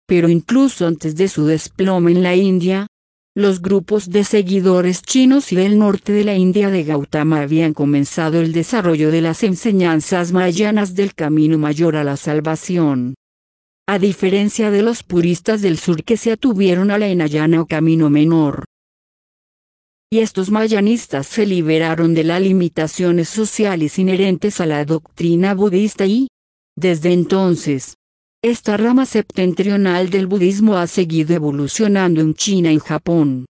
Pero incluso antes de su desplome en la India, los grupos de seguidores chinos y del norte de la India de Gautama habían comenzado el desarrollo de las enseñanzas mahayanas del camino mayor a la salvación. A diferencia de los puristas del sur que se atuvieron a la Hinayana o camino menor. Y estos mahayanistas se liberaron de las limitaciones sociales inherentes a la doctrina budista y, desde entonces, esta rama septentrional del budismo ha seguido evolucionando en China y Japón.